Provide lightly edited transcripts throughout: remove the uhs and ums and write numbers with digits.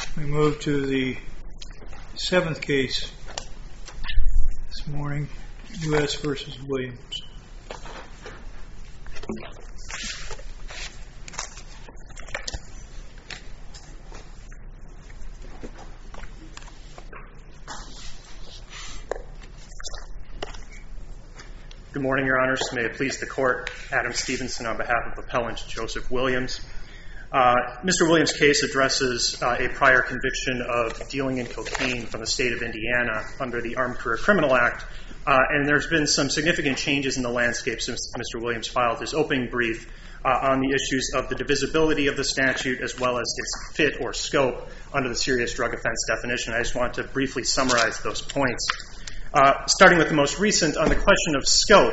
We move to the seventh case this morning, U.S. v. Williams. Good morning, Your Honors. May it please the Court, Adam Stevenson on behalf of Appellant Joseph Williams. Mr. Williams' case addresses a prior conviction of dealing in cocaine from the state of Indiana under the Armed Career Criminal Act, and there's been some significant changes in the landscape since Mr. Williams filed his opening brief on the issues of the divisibility of the statute as well as its fit or scope under the serious drug offense definition. I just want to briefly summarize those points. Starting with the most recent, on the question of scope,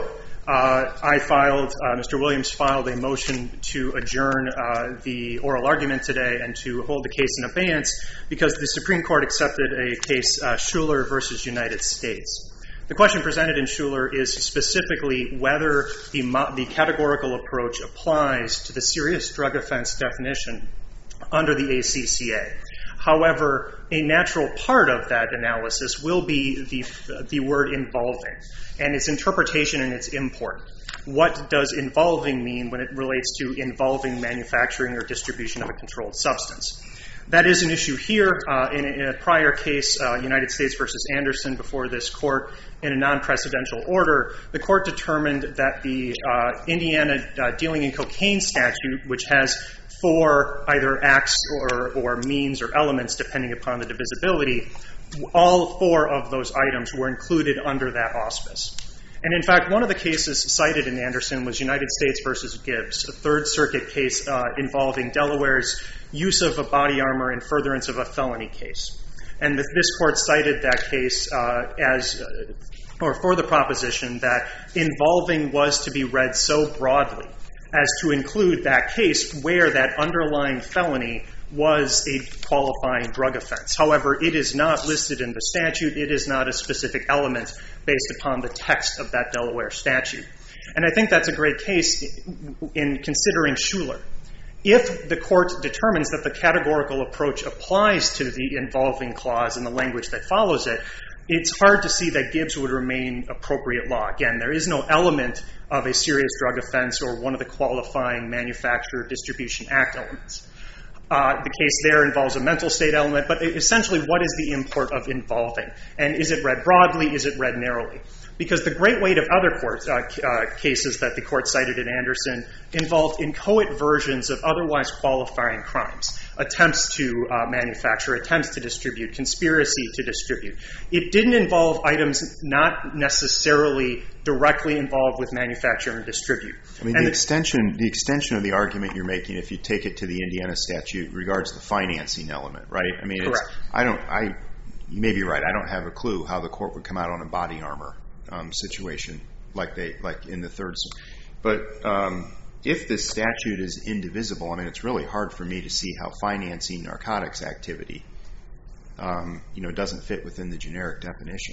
Mr. Williams filed a motion to adjourn the oral argument today and to hold the case in abeyance because the Supreme Court accepted a case, Shuler v. United States. The question presented in Shuler is specifically whether the categorical approach applies to the serious drug offense definition under the ACCA. However, a natural part of that analysis will be the word involving and its interpretation and its import. What does involving mean when it relates to involving manufacturing or distribution of a controlled substance? That is an issue here. In a prior case, United States v. Anderson, before this court, in a non-precedential order, the court determined that the Indiana dealing in cocaine statute, which has four either acts or means or elements depending upon the divisibility, all four of those items were included under that auspice. And in fact, one of the cases cited in Anderson was United States v. Gibbs, a Third Circuit case involving Delaware's use of a body armor in furtherance of a felony case. And this court cited that case for the proposition that involving was to be read so broadly as to include that case where that underlying felony was a qualifying drug offense. However, it is not listed in the statute. It is not a specific element based upon the text of that Delaware statute. And I think that's a great case in considering Shuler. If the court determines that the categorical approach applies to the involving clause in the language that follows it, it's hard to see that Gibbs would remain appropriate law. Again, there is no element of a serious drug offense or one of the qualifying Manufacturer Distribution Act elements. The case there involves a mental state element, but essentially what is the import of involving? And is it read broadly? Is it read narrowly? Because the great weight of other cases that the court cited in Anderson involved inchoate versions of otherwise qualifying crimes, attempts to manufacture, attempts to distribute, conspiracy to distribute. It didn't involve items not necessarily directly involved with manufacture and distribute. I mean, the extension of the argument you're making, if you take it to the Indiana statute, regards the financing element, right? I mean, correct. You may be right. I don't have a clue how the court would come out on a body armor situation like in the third. But if the statute is indivisible, I mean, it's really hard for me to see how financing narcotics activity, doesn't fit within the generic definition.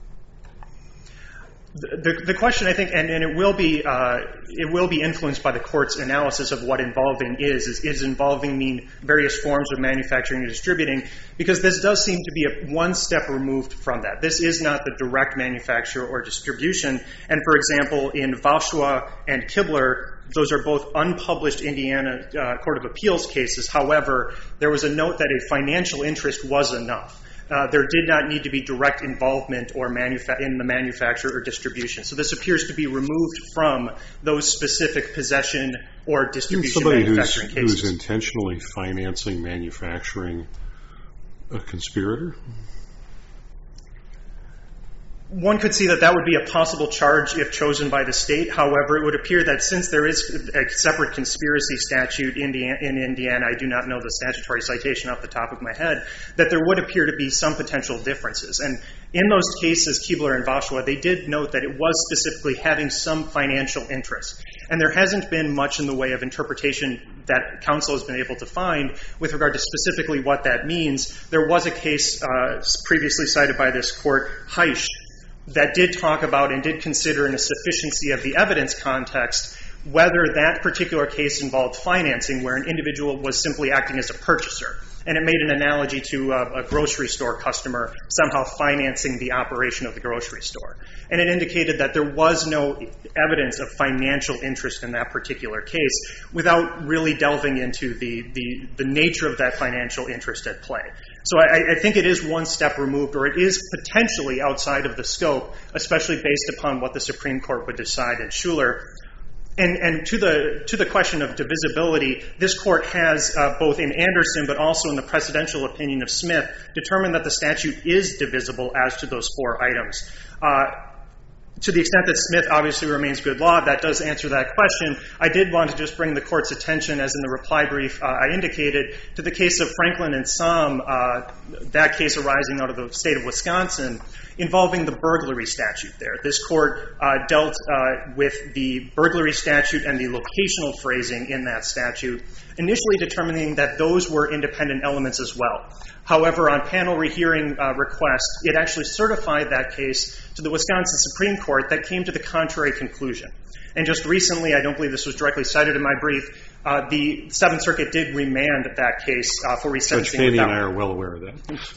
The question, I think, and it will be influenced by the court's analysis of what involving is. Is involving mean various forms of manufacturing and distributing? Because this does seem to be one step removed from that. This is not the direct manufacture or distribution. And for example, in Vashua and Kibler, those are both unpublished Indiana Court of Appeals cases. However, there was a note that a financial interest was enough. There did not need to be direct involvement or in the manufacture or distribution. So this appears to be removed from those specific possession or distribution manufacturing cases. Who's intentionally financing manufacturing a conspirator? One could see that would be a possible charge if chosen by the state. However, it would appear that since there is a separate conspiracy statute in Indiana, I do not know the statutory citation off the top of my head, that there would appear to be some potential differences. And in those cases, Kibler and Vashua, they did note that it was specifically having some financial interest. And there hasn't been much in the way of interpretation that counsel has been able to find with regard to specifically what that means. There was a case previously cited by this court, Heisch, that did talk about and did consider in a sufficiency of the evidence context whether that particular case involved financing where an individual was simply acting as a purchaser. And it made an analogy to a grocery store customer somehow financing the operation of the grocery store. And it indicated that there was no evidence of financial interest in that particular case without really delving into the nature of that financial interest at play. So I think it is one step removed, or it is potentially outside of the scope, especially based upon what the Supreme Court would decide in Shuler. And to the question of divisibility, this court has, both in Anderson but also in the precedential opinion of Smith, determined that the statute is divisible as to those 4 items. To the extent that Smith obviously remains good law, that does answer that question. I did want to just bring the court's attention, as in the reply brief I indicated, to the case of Franklin and Somm, that case arising out of the state of Wisconsin, involving the burglary statute there. This court dealt with the burglary statute and the locational phrasing in that statute, initially determining that those were independent elements as well. However, on panel rehearing request, it actually certified that case to the Wisconsin Supreme Court that came to the contrary conclusion. And just recently, I don't believe this was directly cited in my brief, the Seventh Circuit did remand that case for resentencing. Judge Kennedy and I are well aware of that.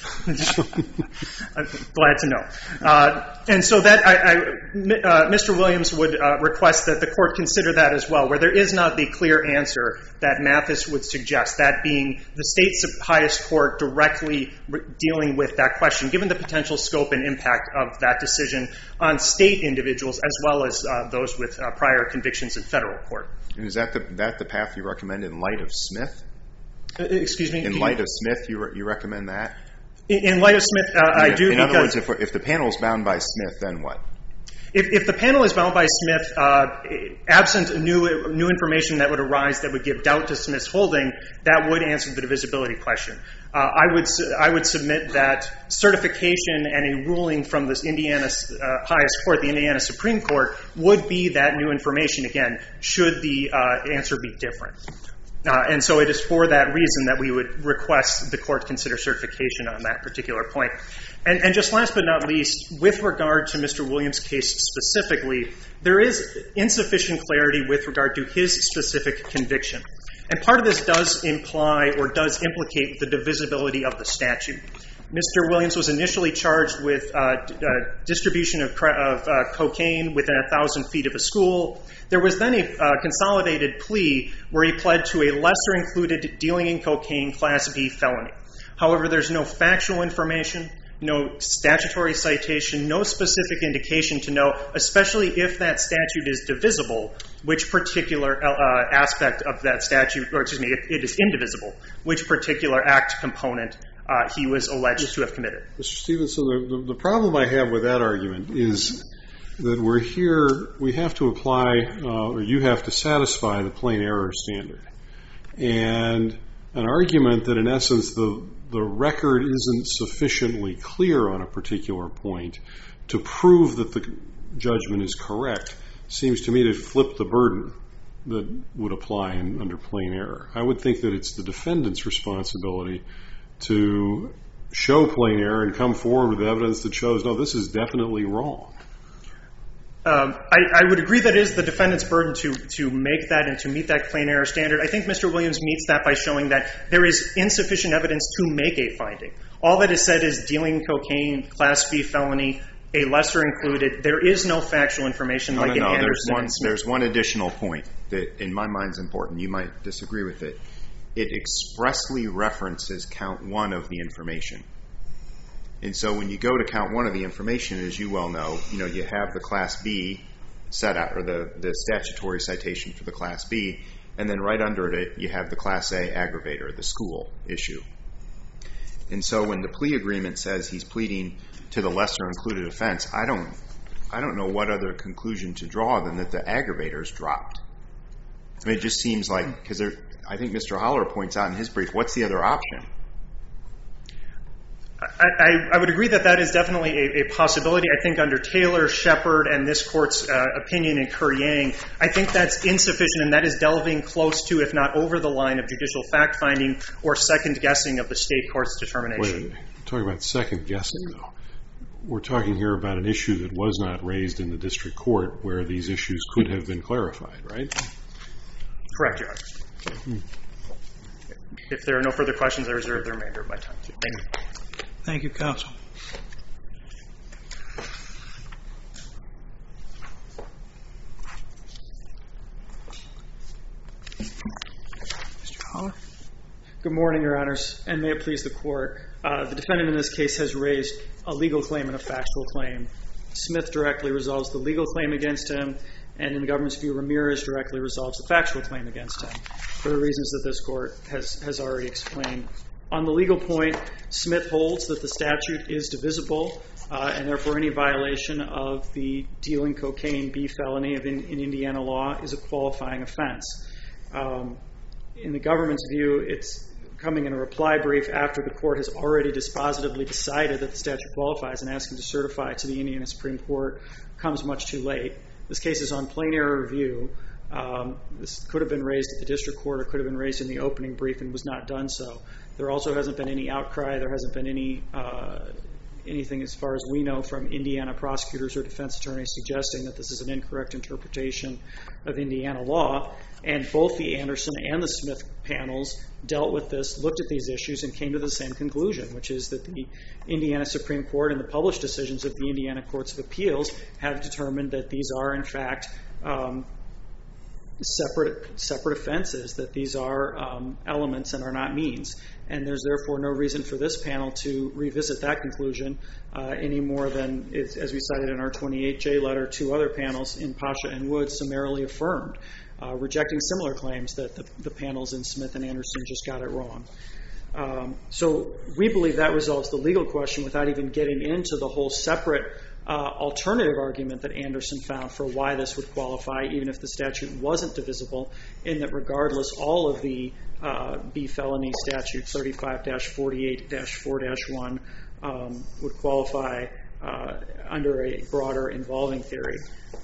I'm glad to know. And so that Mr. Williams would request that the court consider that as well, where there is not the clear answer that Mathis would suggest, that being the state's highest court directly dealing with that question, given the potential scope and impact of that decision on state individuals as well as those with prior convictions in federal court. And is that the path you recommend in light of Smith? Excuse me? In light of Smith, you recommend that? In light of Smith, I do. In other words, if the panel is bound by Smith, then what? If the panel is bound by Smith, absent new information that would arise that would give doubt to Smith's holding, that would answer the divisibility question. I would submit that certification and a ruling from the Indiana's highest court, the Indiana Supreme Court, would be that new information again, should the answer be different. And so it is for that reason that we would request the court consider certification on that particular point. And just last but not least, with regard to Mr. Williams' case specifically, there is insufficient clarity with regard to his specific conviction. And part of this does imply or does implicate the divisibility of the statute. Mr. Williams was initially charged with distribution of cocaine within 1,000 feet of a school. There was then a consolidated plea where he pled to a lesser-included dealing in cocaine Class B felony. However, there's no factual information, no statutory citation, no specific indication to know, especially if that statute is divisible, which particular aspect of that statute, or excuse me, it is indivisible, which particular act component he was alleged to have committed. Mr. Stevenson, the problem I have with that argument is that we're here, we have to apply, or you have to satisfy the plain error standard. And an argument that in essence the record isn't sufficiently clear on a particular point to prove that the judgment is correct seems to me to flip the burden that would apply under plain error. I would think that it's the defendant's responsibility to show plain error and come forward with evidence that shows, no, this is definitely wrong. I would agree that it is the defendant's burden to make that and to meet that plain error standard. I think Mr. Williams meets that by showing that there is insufficient evidence to make a finding. All that is said is dealing in cocaine, Class B felony, a lesser included. There is no factual information like in Anderson. There's one additional point that in my mind is important. You might disagree with it. It expressly references count one of the information. And so when you go to count one of the information, as you well know, you have the Class B set out, or the statutory citation for the Class B, and then right under it you have the Class A aggravator, the school issue. And so when the plea agreement says he's pleading to the lesser included offense, I don't know what other conclusion to draw than that the aggravator's dropped. I mean, it just seems like, because I think Mr. Holler points out in his brief, what's the other option? I would agree that is definitely a possibility. I think under Taylor, Shepard, and this court's opinion in Kuryang, I think that's insufficient, and that is delving close to, if not over the line, of judicial fact-finding or second-guessing of the state court's determination. Wait, talking about second-guessing, though. we're talking here about an issue that was not raised in the district court where these issues could have been clarified, right? Correct, Your Honor. If there are no further questions, I reserve the remainder of my time. Thank you. Thank you, counsel. Mr. Holler. Good morning, Your Honors, and may it please the Court. The defendant in this case has raised a legal claim and a factual claim. Smith directly resolves the legal claim against him, and in the government's view, Ramirez directly resolves the factual claim against him, for the reasons that this Court has already explained. On the legal point, Smith holds that the statute is divisible, and therefore any violation of the dealing cocaine B felony in Indiana law is a qualifying offense. In the government's view, it's coming in a reply brief after the Court has already dispositively decided that the statute qualifies, and asking to certify to the Indiana Supreme Court comes much too late. This case is on plain error review. This could have been raised at the district court or could have been raised in the opening brief and was not done so. There also hasn't been any outcry. There hasn't been anything as far as we know from Indiana prosecutors or defense attorneys suggesting that this is an incorrect interpretation of Indiana law. And both the Anderson and the Smith panels dealt with this, looked at these issues, and came to the same conclusion, which is that the Indiana Supreme Court and the published decisions of the Indiana Courts of Appeals have determined that these are, in fact, separate offenses, that these are elements and are not means. And there's therefore no reason for this panel to revisit that conclusion any more than, as we cited in our 28J letter, two other panels in Pasha and Wood summarily affirmed, rejecting similar claims that the panels in Smith and Anderson just got it wrong. So we believe that resolves the legal question without even getting into the whole separate alternative argument that Anderson found for why this would qualify, even if the statute wasn't divisible, in that regardless, all of the B felony statute 35-48-4-1 would qualify under a broader involving theory.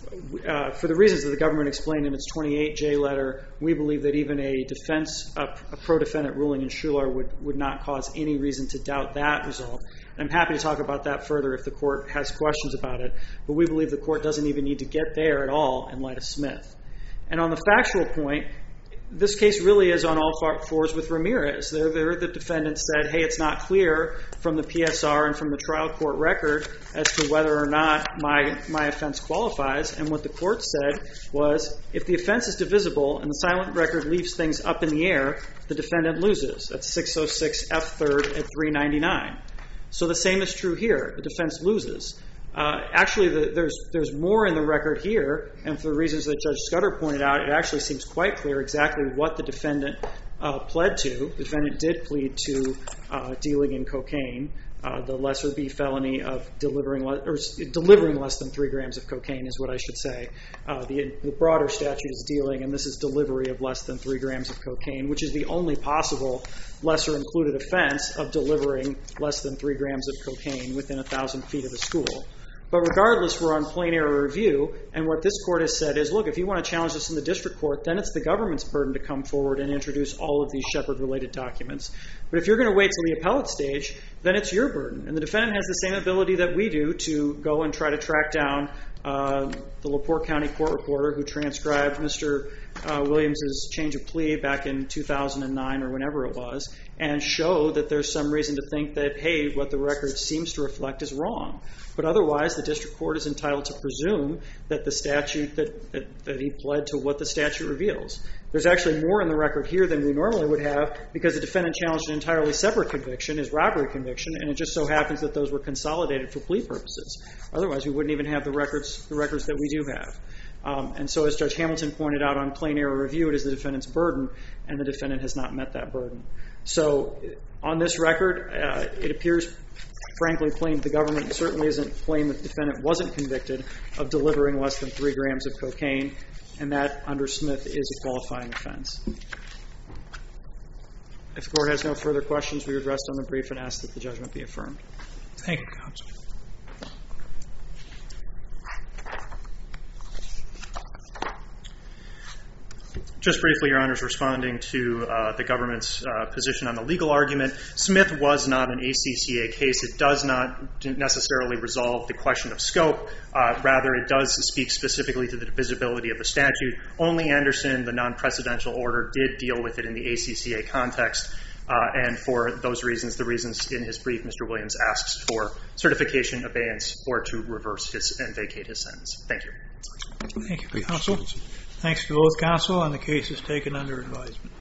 For the reasons that the government explained in its 28J letter, we believe that even a pro-defendant ruling in Shular would not cause any reason to doubt that result. And I'm happy to talk about that further if the court has questions about it, but we believe the court doesn't even need to get there at all in light of Smith. And on the factual point, this case really is on all fours with Ramirez. The defendant said, hey, it's not clear from the PSR and from the trial court record as to whether or not my offense qualifies. And what the court said was, if the offense is divisible and the silent record leaves things up in the air, the defendant loses. That's 606 F3rd at 399. So the same is true here. The defense loses. Actually, there's more in the record here, and for the reasons that Judge Scudder pointed out, it actually seems quite clear exactly what the defendant pled to. The defendant did plead to dealing in cocaine. The lesser B felony of delivering less than 3 grams of cocaine is what I should say. The broader statute is dealing, and this is delivery of less than 3 grams of cocaine, which is the only possible lesser included offense of delivering less than 3 grams of cocaine within 1,000 feet of a school. But regardless, we're on plain error review, and what this court has said is, look, if you want to challenge this in the district court, then it's the government's burden to come forward and introduce all of these Shepard-related documents. But if you're going to wait till the appellate stage, then it's your burden. And the defendant has the same ability that we do to go and try to track down the LaPorte County court reporter who transcribed Mr. Williams' change of plea back in 2009 or whenever it was, and show that there's some reason to think that, hey, what the record seems to reflect is wrong. But otherwise, the district court is entitled to presume that the statute, that he pled to what the statute reveals. There's actually more in the record here than we normally would have, because the defendant challenged an entirely separate conviction, his robbery conviction, and it just so happens that those were consolidated for plea purposes. Otherwise, we wouldn't even have the records that we do have. And so as Judge Hamilton pointed out on plain error review, it is the defendant's burden, and the defendant has not met that burden. So on this record, it appears frankly plain the government certainly isn't claiming that the defendant wasn't convicted of delivering less than 3 grams of cocaine, and that under Smith is a qualifying offense. If the court has no further questions, we would rest on the brief and ask that the judgment be affirmed. Thank you, counsel. Just briefly, Your Honors, responding to the government's position on the legal argument, Smith was not an ACCA case. It does not necessarily resolve the question of scope. Rather, it does speak specifically to the divisibility of the statute. Only Anderson, the non-precedential order, did deal with it in the ACCA context. And for those reasons, the reasons in his brief, Mr. Williams asks for certification, abeyance, or to reverse and vacate his sentence. Thank you. Thank you, counsel. Thanks to both counsel, and the case is taken under advisement.